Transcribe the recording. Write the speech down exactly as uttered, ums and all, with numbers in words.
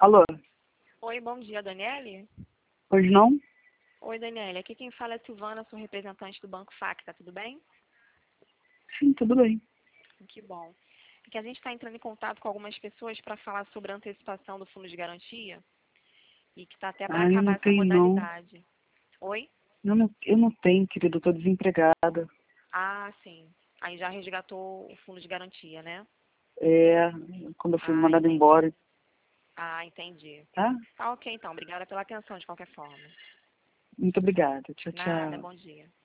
Alô? Oi, bom dia, Daniele? Hoje não? Oi, Daniele. Aqui quem fala é Silvana, sou representante do Banco Facta, tudo bem? Sim, tudo bem. Que bom. É que a gente está entrando em contato com algumas pessoas para falar sobre a antecipação do fundo de garantia e que está até para Ah, eu não acabar essa tenho, não. modalidade. Oi? Eu não, eu não tenho, querido. Eu tô desempregada. Ah, sim. Aí já resgatou o fundo de garantia, né? É, quando eu fui Ah, mandada entendi. embora, Ah, entendi. tá? Tá ok, então. Obrigada pela atenção, de qualquer forma. Muito obrigada. Tchau, Nada, tchau. bom dia.